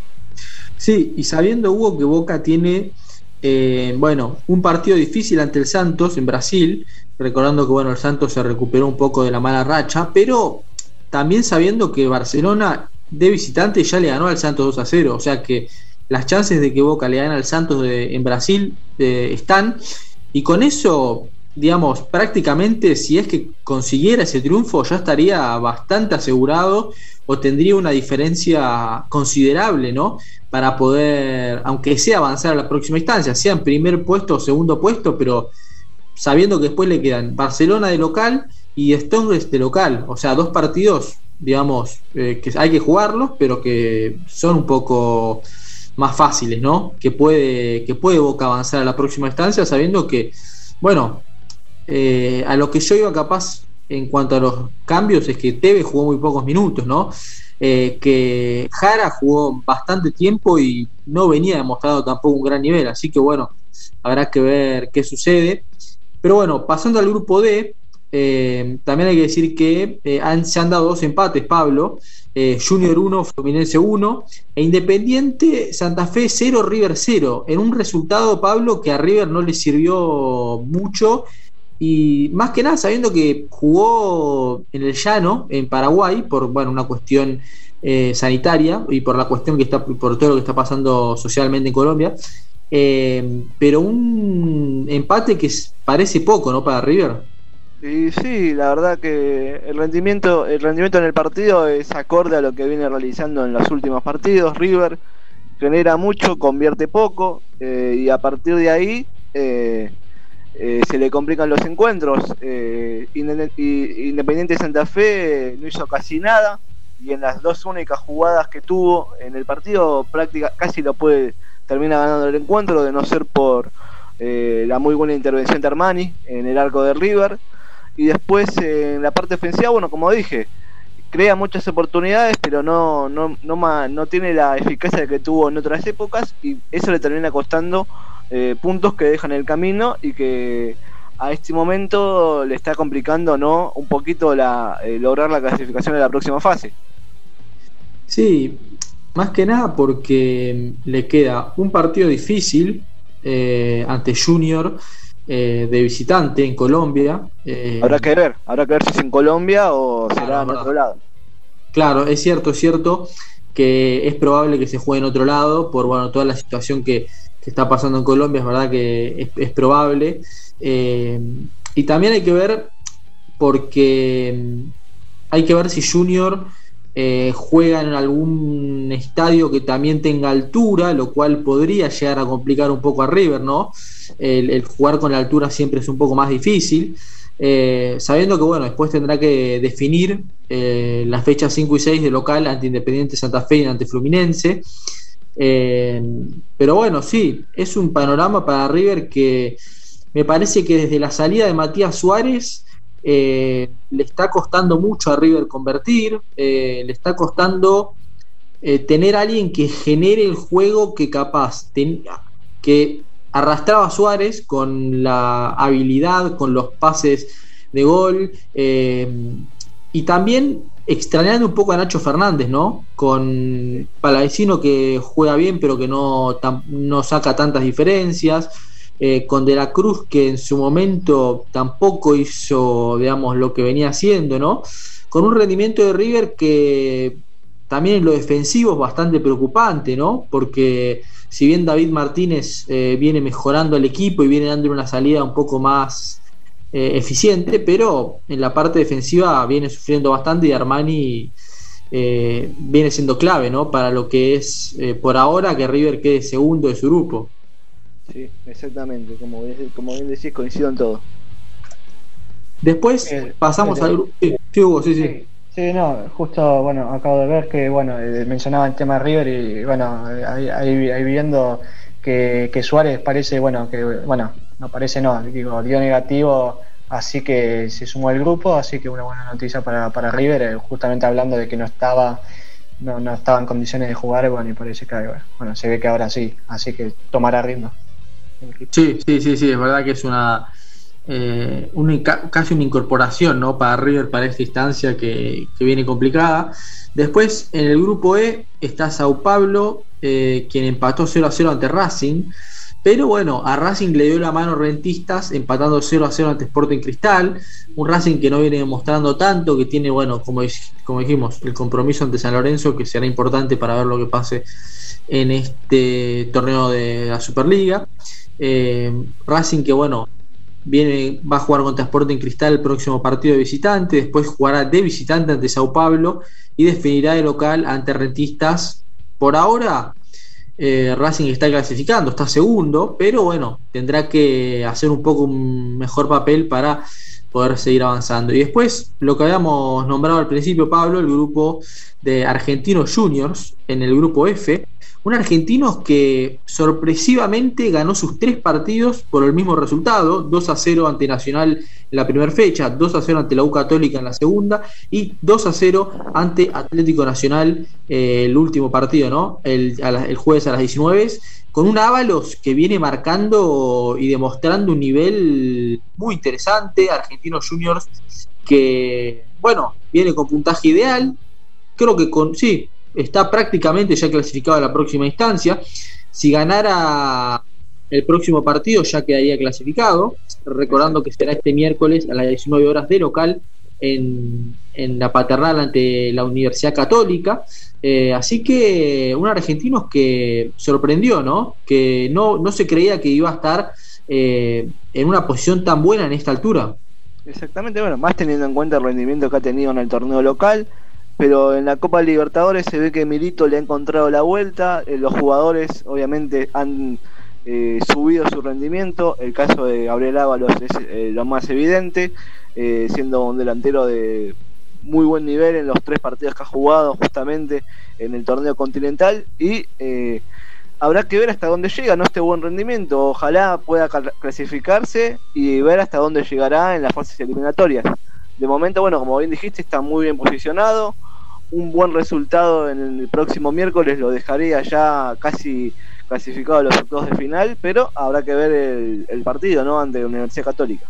Sí, y sabiendo, Hugo, que Boca tiene Eh, bueno, un partido difícil ante el Santos en Brasil, recordando que bueno, el Santos se recuperó un poco de la mala racha, pero también sabiendo que Barcelona de visitante ya le ganó al Santos dos a cero, o sea que las chances de que Boca le gane al Santos de, en Brasil eh, están, y con eso, digamos, prácticamente si es que consiguiera ese triunfo ya estaría bastante asegurado, o tendría una diferencia considerable, ¿no? Para poder, aunque sea avanzar a la próxima instancia, sea en primer puesto o segundo puesto, pero sabiendo que después le quedan Barcelona de local y Strongest de local, o sea, dos partidos digamos, eh, que hay que jugarlos, pero que son un poco más fáciles, ¿no? Que puede, que puede Boca avanzar a la próxima instancia, sabiendo que, bueno, eh, a lo que yo iba capaz en cuanto a los cambios es que Tevez jugó muy pocos minutos, ¿no? Eh, que Jara jugó bastante tiempo y no venía demostrando tampoco un gran nivel, así que bueno, habrá que ver qué sucede. Pero bueno, pasando al grupo D, eh, también hay que decir que eh, han, se han dado dos empates, Pablo, eh, Junior uno, Fluminense uno, e Independiente Santa Fe cero, River cero, en un resultado, Pablo, que a River no le sirvió mucho, y más que nada sabiendo que jugó en el llano, en Paraguay, por bueno, una cuestión eh, sanitaria y por la cuestión que está, por todo lo que está pasando socialmente en Colombia, eh, pero un empate que parece poco, ¿no? Para River. Y sí, la verdad que el rendimiento, el rendimiento en el partido es acorde a lo que viene realizando en los últimos partidos. River genera mucho, convierte poco, eh, y a partir de ahí eh, Eh, se le complican los encuentros. eh, Independiente Santa Fe no hizo casi nada, y en las dos únicas jugadas que tuvo en el partido práctica, casi lo puede termina ganando el encuentro, de no ser por eh, la muy buena intervención de Armani en el arco de River. Y después eh, en la parte ofensiva, bueno, como dije, crea muchas oportunidades, pero no, no, no, ma, no tiene la eficacia que tuvo en otras épocas, y eso le termina costando Eh, puntos que dejan el camino, y que a este momento le está complicando, ¿no?, un poquito la, eh, lograr la clasificación de la próxima fase. Sí, más que nada porque le queda un partido difícil eh, ante Junior eh, de visitante en Colombia. Eh, habrá que ver, habrá que ver si es en Colombia o será claro, en verdad. otro lado. Claro, es cierto, es cierto que es probable que se juegue en otro lado por bueno toda la situación que que está pasando en Colombia, es verdad que es, es probable, eh, y también hay que ver porque hay que ver si Junior eh, juega en algún estadio que también tenga altura, lo cual podría llegar a complicar un poco a River, ¿no? El, el jugar con la altura siempre es un poco más difícil, eh, sabiendo que bueno, después tendrá que definir eh, las fechas cinco y seis de local ante Independiente Santa Fe y ante Fluminense. Eh, pero bueno, sí, es un panorama para River que me parece que desde la salida de Matías Suárez eh, le está costando mucho a River convertir, eh, le está costando eh, tener a alguien que genere el juego que capaz ten, que arrastraba a Suárez con la habilidad, con los pases de gol, eh, y también extrañando un poco a Nacho Fernández, ¿no? Con Palavecino, que juega bien pero que no, tam, no saca tantas diferencias, eh, con De la Cruz, que en su momento tampoco hizo, digamos, lo que venía haciendo, ¿no? Con un rendimiento de River que también en lo defensivo es bastante preocupante, ¿no? Porque si bien David Martínez eh, viene mejorando al equipo y viene dando una salida un poco más Eh, eficiente, pero en la parte defensiva viene sufriendo bastante, y Armani eh, viene siendo clave, ¿no? Para lo que es eh, por ahora que River quede segundo de su grupo. Sí, exactamente, como bien, como bien decís, coincido en todo. Después eh, pasamos eh, al grupo. Sí, sí, Hugo, sí, sí. Sí, sí, no, justo, bueno, acabo de ver que, bueno, eh, mencionaba el tema de River, y bueno, ahí, ahí, ahí viendo que, que Suárez parece, bueno, que, bueno, no parece, no, digo, dio negativo, así que se sumó al grupo, así que una buena noticia para, para River, eh, justamente hablando de que no estaba no, no estaba en condiciones de jugar, bueno, y parece que, bueno, se ve que ahora sí, así que tomará ritmo. Sí, sí, sí, sí, es verdad que es una, eh, una casi una incorporación, ¿no? Para River, para esta instancia que, que viene complicada. Después, en el grupo E está Sao Paulo, eh, quien empató cero a cero ante Racing. Pero bueno, a Racing le dio la mano Rentistas, empatando cero a cero ante Sporting Cristal. Un Racing que no viene demostrando tanto, que tiene, bueno, como, como dijimos, el compromiso ante San Lorenzo, que será importante para ver lo que pase en este torneo de la Superliga. Eh, Racing que, bueno, viene, va a jugar contra Sporting Cristal el próximo partido de visitante, después jugará de visitante ante Sao Paulo y definirá de local ante Rentistas. Por ahora eh, Racing está clasificando, está segundo, pero bueno, tendrá que hacer un poco un mejor papel para poder seguir avanzando. Y después, lo que habíamos nombrado al principio, Pablo, el grupo de Argentinos Juniors en el grupo F, un argentino que sorpresivamente ganó sus tres partidos por el mismo resultado, dos a cero ante Nacional en la primera fecha, dos a cero ante la U Católica en la segunda y dos a cero ante Atlético Nacional eh, el último partido, ¿no? El, a la, el jueves a las diecinueve, con un Ábalos que viene marcando y demostrando un nivel muy interesante. Argentinos Juniors que, bueno, viene con puntaje ideal, creo que con, sí, está prácticamente ya clasificado a la próxima instancia. Si ganara el próximo partido ya quedaría clasificado, recordando que será este miércoles a las diecinueve horas de local en, en la Paternal ante la Universidad Católica. Eh, así que un argentino que sorprendió, ¿no? Que no, no se creía que iba a estar eh, en una posición tan buena en esta altura. Exactamente, bueno, más teniendo en cuenta el rendimiento que ha tenido en el torneo local. Pero en la Copa Libertadores se ve que Milito le ha encontrado la vuelta. Eh, los jugadores obviamente han eh, subido su rendimiento. El caso de Gabriel Ábalos es eh, lo más evidente, eh, siendo un delantero de muy buen nivel en los tres partidos que ha jugado justamente en el torneo continental. Y eh, habrá que ver hasta dónde llega, ¿no?, este buen rendimiento. Ojalá pueda clasificarse y ver hasta dónde llegará en las fases eliminatorias. De momento, bueno, como bien dijiste, está muy bien posicionado. Un buen resultado en el próximo miércoles lo dejaría ya casi clasificado a los octavos de final, pero habrá que ver el, el partido, ¿no?, ante la Universidad Católica.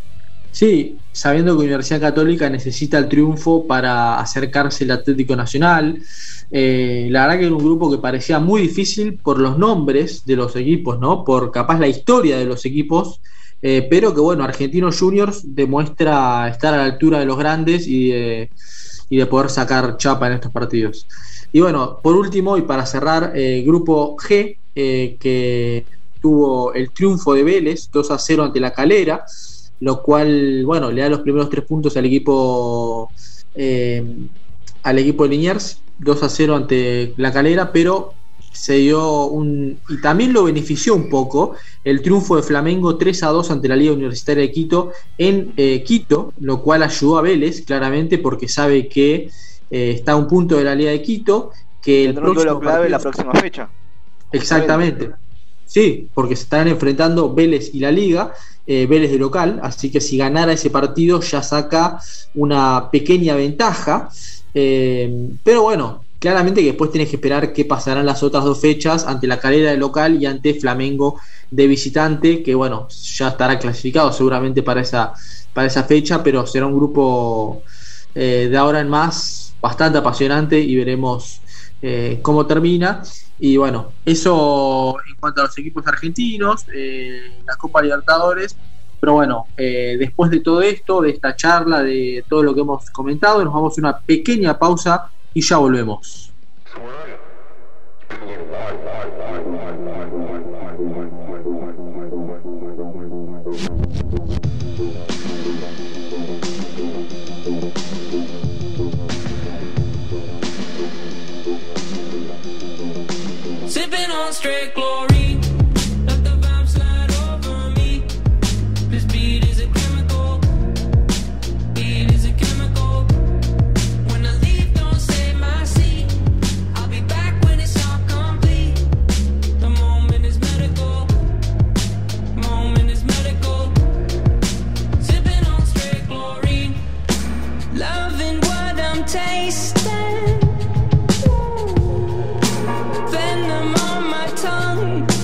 Sí, sabiendo que la Universidad Católica necesita el triunfo para acercarse al Atlético Nacional. Eh, la verdad que era un grupo que parecía muy difícil por los nombres de los equipos, ¿no?, por capaz la historia de los equipos. Eh, pero que bueno, Argentinos Juniors demuestra estar a la altura de los grandes y de, y de poder sacar chapa en estos partidos. Y bueno, por último y para cerrar, eh, grupo G, eh, que tuvo el triunfo de Vélez dos a cero ante La Calera, lo cual, bueno, le da los primeros tres puntos al equipo eh, al equipo de Liniers, dos a cero ante La Calera, pero se dio un, y también lo benefició un poco el triunfo de Flamengo tres a dos ante la Liga Universitaria de Quito en eh, Quito, lo cual ayudó a Vélez claramente porque sabe que eh, está a un punto de la Liga de Quito, que el próximo duelo clave partido, la próxima fecha. Exactamente, sí, porque se están enfrentando Vélez y la Liga, eh, Vélez de local, así que si ganara ese partido ya saca una pequeña ventaja, eh, pero bueno, claramente que después tenés que esperar qué pasarán las otras dos fechas ante La Calera de local y ante Flamengo de visitante, que bueno, ya estará clasificado seguramente para esa, para esa fecha, pero será un grupo eh, de ahora en más bastante apasionante y veremos eh, cómo termina. Y bueno, eso en cuanto a los equipos argentinos, eh, la Copa Libertadores. Pero bueno, eh, después de todo esto, de esta charla, de todo lo que hemos comentado, nos vamos a una pequeña pausa y ya volvemos. Sipping on straight glory, let the vibe slide over me. This beat is a chemical, beat is a chemical. When I leave, don't save my seat. I'll be back when it's all complete. The moment is medical, moment is medical. Sipping on straight glory, loving what I'm tasting. Venom on my tongue.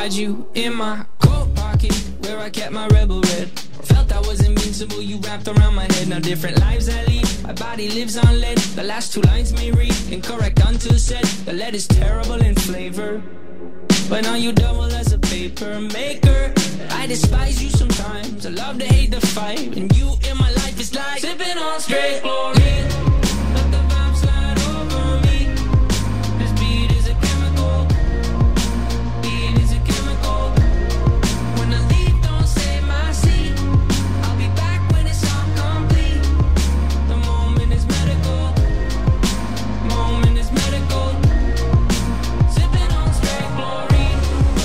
had you in my coat pocket where I kept my rebel red. Felt I was invincible, you wrapped around my head. Now different lives I lead, my body lives on lead. The last two lines may read incorrect until said. The lead is terrible in flavor, but now you double as a paper maker. I despise you sometimes, I love to hate the fight. And you in my life is like sipping on straight chlorine. Let the vibe slide over me. This beat is a chemical. Beat is a chemical. When the leaf don't save my seat, I'll be back when it's all complete. The moment is medical. Moment is medical. Sipping on straight chlorine.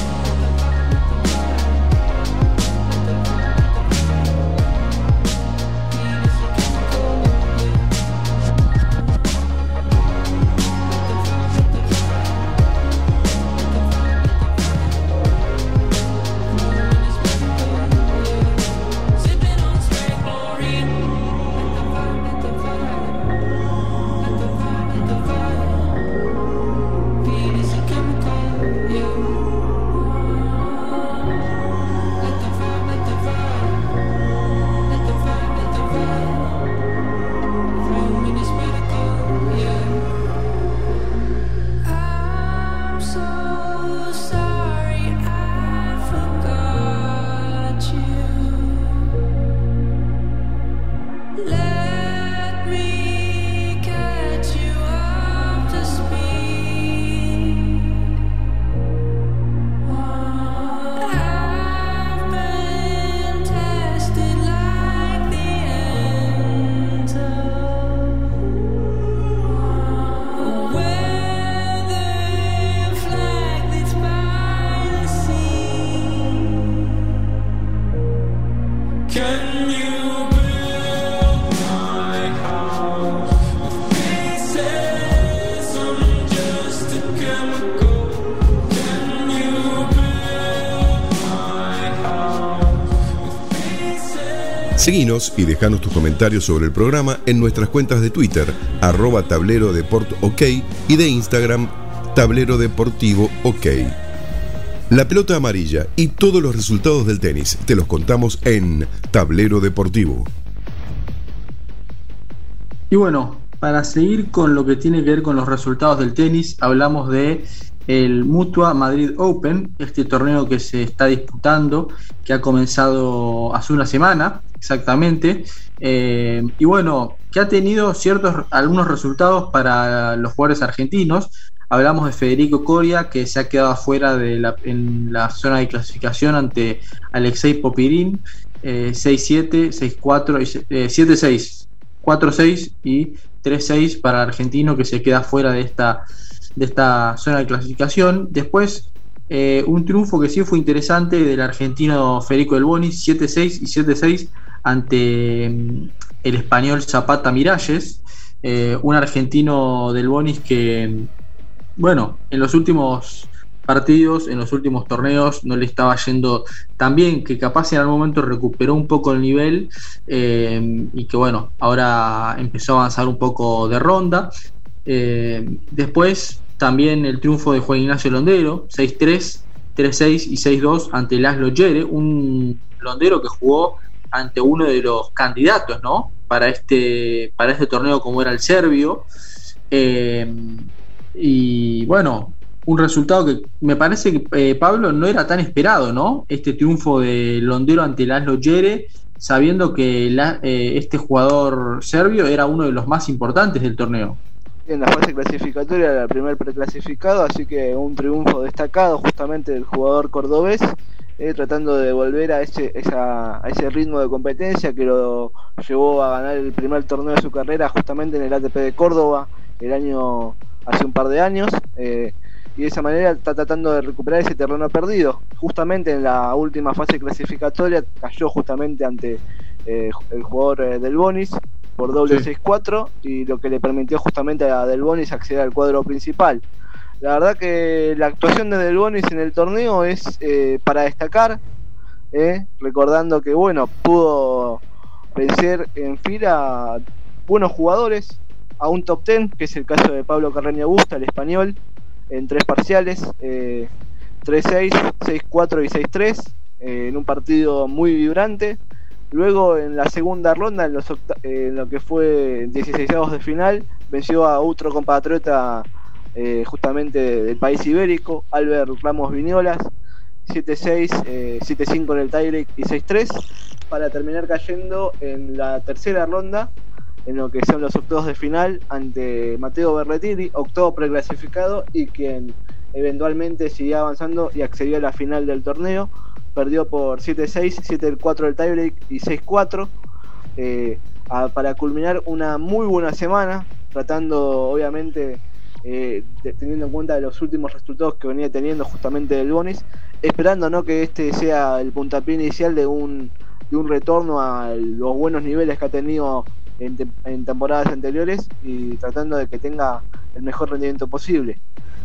I'm so sorry I forgot you. Let me catch you up to speed. I've been tested like the ends of a weather flag that's by the sea. Can you build my house with pieces? I'm just a chemical. Can you build my house with pieces? Seguinos y dejanos tus comentarios sobre el programa en nuestras cuentas de Twitter, arroba tablero deport ok, y de Instagram, tablero deportivo ok. La pelota amarilla y todos los resultados del tenis te los contamos en Tablero Deportivo. Y bueno, para seguir con lo que tiene que ver con los resultados del tenis, hablamos de el Mutua Madrid Open, este torneo que se está disputando, que ha comenzado hace una semana exactamente, eh, y bueno, que ha tenido ciertos algunos resultados para los jugadores argentinos. Hablamos de Federico Coria, que se ha quedado afuera de la, en la zona de clasificación ante Alexei Popirin, eh, seis siete, seis cuatro, eh, siete seis, cuatro seis y tres seis para el argentino, que se queda fuera de esta, de esta zona de clasificación. Después, eh, un triunfo que sí fue interesante del argentino Federico Del Bonis, siete seis y siete seis ante mm, el español Zapata Miralles, eh, un argentino Del Bonis que, bueno, en los últimos partidos, en los últimos torneos no le estaba yendo tan bien, que capaz en algún momento recuperó un poco el nivel, eh, y que bueno, ahora empezó a avanzar un poco de ronda. Eh, después también el triunfo de Juan Ignacio Londero, seis tres, tres seis y seis dos ante Laszlo Djere, un Londero que jugó ante uno de los candidatos, ¿no?, para este, para este torneo, como era el serbio. Eh, y bueno, un resultado que me parece que, eh, Pablo, no era tan esperado, ¿no?, este triunfo de Londero ante Laszlo Djere, sabiendo que la, eh, este jugador serbio era uno de los más importantes del torneo. En la fase clasificatoria era el primer preclasificado, así que un triunfo destacado justamente del jugador cordobés, eh, tratando de volver a ese, esa, a ese ritmo de competencia que lo llevó a ganar el primer torneo de su carrera justamente en el A T P de Córdoba el año hace un par de años, eh, y de esa manera está tratando de recuperar ese terreno perdido. Justamente en la última fase clasificatoria cayó justamente ante eh, el jugador eh, Del Bonis por doble Sí. seis cuatro, y lo que le permitió justamente a Del Bonis acceder al cuadro principal. La verdad que la actuación de Del Bonis en el torneo es eh, para destacar, eh, recordando que bueno, pudo vencer en fila a buenos jugadores, a un top ten, que es el caso de Pablo Carreño Busta, el español, en tres parciales, eh, tres seis, seis cuatro y seis tres, eh, en un partido muy vibrante. Luego en la segunda ronda, en, los octa- eh, en lo que fue dieciseisavos de final, venció a otro compatriota eh, justamente del país ibérico, Albert Ramos Viñolas, siete seis, eh, siete cinco en el tiebreak y seis tres, para terminar cayendo en la tercera ronda, en lo que son los octavos de final, ante Matteo Berrettini, octavo preclasificado y quien eventualmente siguió avanzando y accedió a la final del torneo. Perdió por siete seis, siete cuatro del tiebreak y seis cuatro, eh, a, para culminar una muy buena semana, tratando obviamente, eh, de, teniendo en cuenta los últimos resultados que venía teniendo justamente del Bonis, esperando, ¿no?, que este sea el puntapié inicial de un, de un retorno a los buenos niveles que ha tenido en, te, en temporadas anteriores, y tratando de que tenga el mejor rendimiento posible.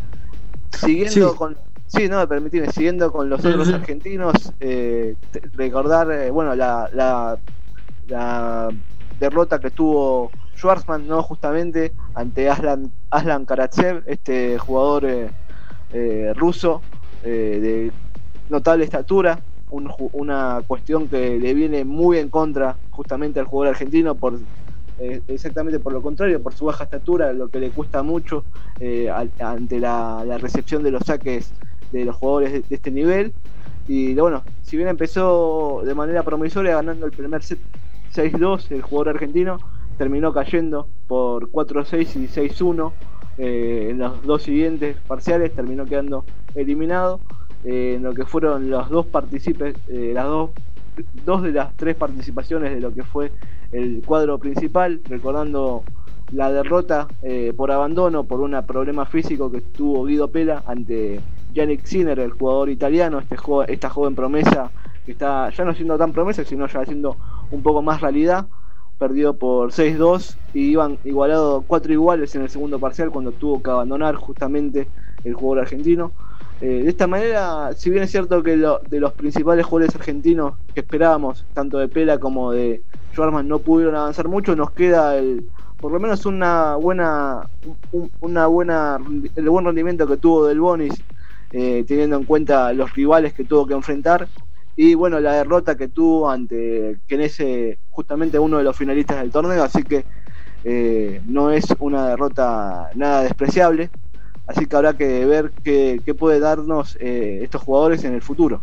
Siguiendo Sí. con... Sí, no, permitime, siguiendo con los otros argentinos, eh, te- recordar, eh, bueno, la, la, la derrota que tuvo Schwartzman, ¿no?, justamente ante Aslan, Aslan Karatsev, este jugador eh, eh, ruso eh, de notable estatura, un, una cuestión que le viene muy en contra justamente al jugador argentino, por eh, exactamente por lo contrario, por su baja estatura, lo que le cuesta mucho eh, al, ante la, la recepción de los saques de los jugadores de, de este nivel. Y bueno, si bien empezó de manera promisoria ganando el primer set seis dos, el jugador argentino terminó cayendo por cuatro seis y seis uno, eh, en los dos siguientes parciales terminó quedando eliminado, eh, en lo que fueron los dos participes, eh, las dos dos de las tres participaciones de lo que fue el cuadro principal, recordando la derrota eh, por abandono por un problema físico que tuvo Guido Pella ante Yannick Sinner, el jugador italiano, este jo- esta joven promesa que está ya no siendo tan promesa, sino ya siendo un poco más realidad. Perdió por seis dos y iban igualados cuatro iguales en el segundo parcial, cuando tuvo que abandonar justamente el jugador argentino. Eh, de esta manera, si bien es cierto que lo, de los principales jugadores argentinos que esperábamos, tanto de Pella como de Schwartzman, no pudieron avanzar mucho, nos queda el por lo menos una buena un, una buena el buen rendimiento que tuvo Del Bonis, eh, teniendo en cuenta los rivales que tuvo que enfrentar, y bueno, la derrota que tuvo ante quien es eh, justamente uno de los finalistas del torneo, así que eh, no es una derrota nada despreciable, así que habrá que ver qué, qué puede darnos eh, estos jugadores en el futuro.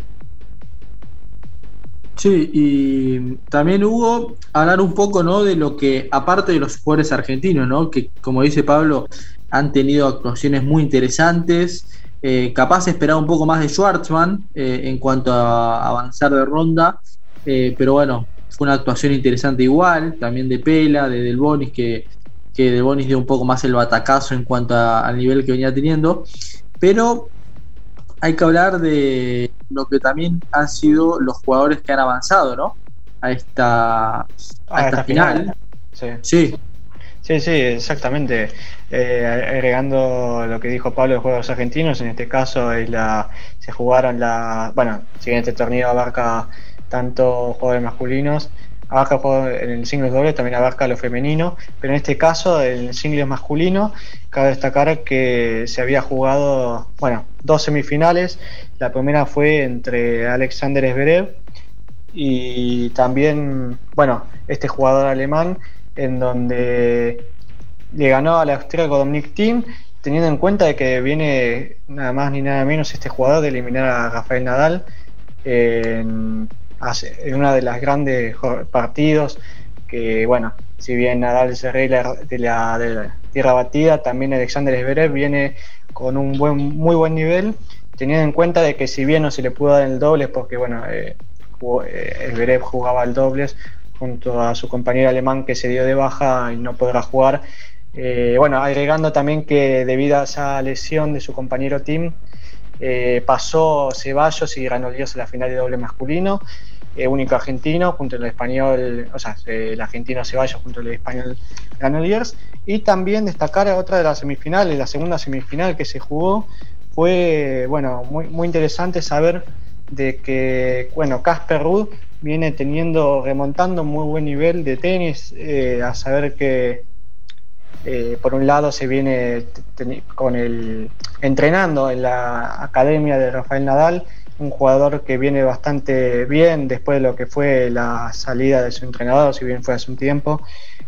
Sí, y también hubo hablar un poco, ¿no?, de lo que, aparte de los jugadores argentinos, ¿no?, que como dice Pablo, han tenido actuaciones muy interesantes, eh, capaz de esperar un poco más de Schwartzman eh, en cuanto a avanzar de ronda, eh, pero bueno, fue una actuación interesante igual, también de Pella, de Del Bonis, que, que Del Bonis dio un poco más el batacazo en cuanto a, al nivel que venía teniendo, pero hay que hablar de lo que también han sido los jugadores que han avanzado, ¿no?, a esta, a Ah, esta esta final. final. Sí. Sí, Sí, sí, exactamente. Eh, agregando lo que dijo Pablo de juegos argentinos, en este caso es la, se jugaron la, bueno, si bien este torneo abarca tanto jugadores masculinos, abarca juego en el singles doble, también abarca lo femenino, pero en este caso el singles masculino, cabe destacar que se había jugado, bueno, dos semifinales. La primera fue entre Alexander Zverev y también, bueno, este jugador alemán, en donde le ganó al austríaco Dominic Thiem, teniendo en cuenta de que viene nada más ni nada menos este jugador de eliminar a Rafael Nadal en, en una de las grandes partidos, que bueno, si bien Nadal es el rey de la, de la, de la tierra batida, también Alexander Zverev viene con un buen, muy buen nivel, teniendo en cuenta de que si bien no se le pudo dar el dobles, porque bueno, eh, jugó, eh, Zverev jugaba el dobles junto a su compañero alemán que se dio de baja y no podrá jugar. Eh, bueno, agregando también que debido a esa lesión de su compañero Thiem, eh, pasó Ceballos y Granollers a la final de doble masculino, eh, único argentino junto al español, o sea, eh, el argentino Ceballos junto al español Granollers. Y también destacar a otra de las semifinales, la segunda semifinal que se jugó, fue bueno, muy, muy interesante saber de que, bueno, Casper Ruud viene teniendo, remontando un muy buen nivel de tenis, eh, a saber que Eh, por un lado se viene ten- con el entrenando en la academia de Rafael Nadal, un jugador que viene bastante bien después de lo que fue la salida de su entrenador, si bien fue hace un tiempo.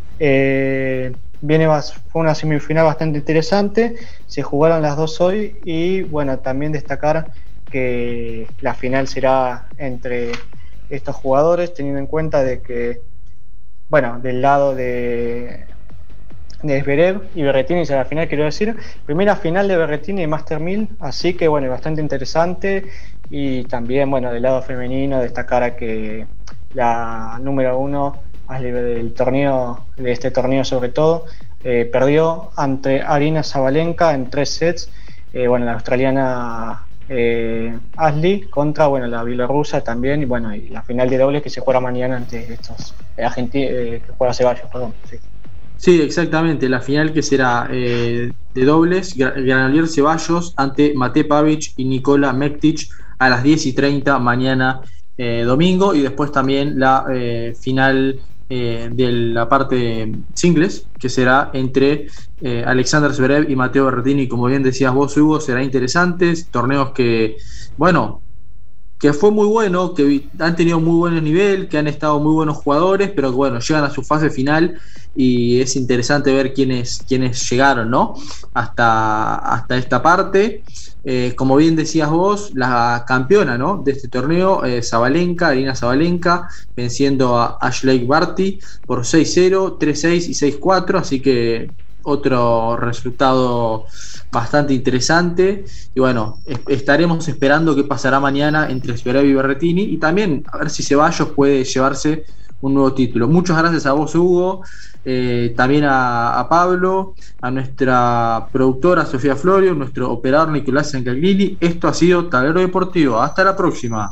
Eh, viene bas- fue una semifinal bastante interesante, se jugaron las dos hoy y bueno, también destacar que la final será entre estos jugadores, teniendo en cuenta de que, bueno, del lado de de Zverev y Berrettini será la final, quiero decir, primera final de Berrettini y Master mil, así que bueno, bastante interesante. Y también, bueno, del lado femenino destacar a que la número uno del torneo, de este torneo sobre todo, eh, perdió ante Aryna Sabalenka en tres sets. Eh, bueno, la australiana eh, Ashley contra, bueno, la bielorrusa también, y bueno, y la final de dobles que se juega mañana ante estos eh, argentinos, eh, que juega Ceballos, perdón, sí. Sí, exactamente, la final que será eh, de dobles, Granollers Ceballos ante Mate Pavic y Nikola Mektic a las diez y treinta mañana eh, domingo, y después también la eh, final eh, de la parte singles, que será entre eh, Alexander Zverev y Matteo Berrettini. Como bien decías vos, Hugo, será interesante, torneos que, bueno, que fue muy bueno, que han tenido muy buen nivel, que han estado muy buenos jugadores, pero que bueno, llegan a su fase final y es interesante ver quiénes, quiénes llegaron, ¿no? Hasta, hasta esta parte. Eh, como bien decías vos, la campeona, ¿no?, de este torneo, eh, Sabalenka, Aryna Sabalenka, venciendo a Ashleigh Barty por seis cero, tres seis y seis cuatro, así que otro resultado bastante interesante. Y bueno, es- estaremos esperando qué pasará mañana entre Zverev y Berrettini, y también a ver si Ceballos puede llevarse un nuevo título. Muchas gracias a vos, Hugo, eh, también a, a Pablo, a nuestra productora Sofía Florio, nuestro operador Nicolás Sancaglini. Esto ha sido Tablero Deportivo. Hasta la próxima.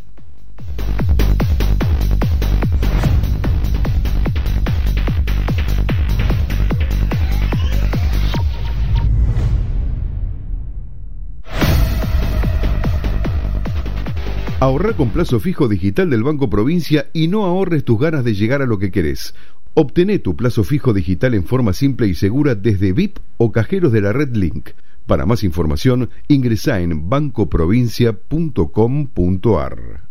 Ahorra con plazo fijo digital del Banco Provincia y no ahorres tus ganas de llegar a lo que querés. Obtené tu plazo fijo digital en forma simple y segura desde V I P o cajeros de la Red Link. Para más información, ingresá en banco provincia punto com punto ar.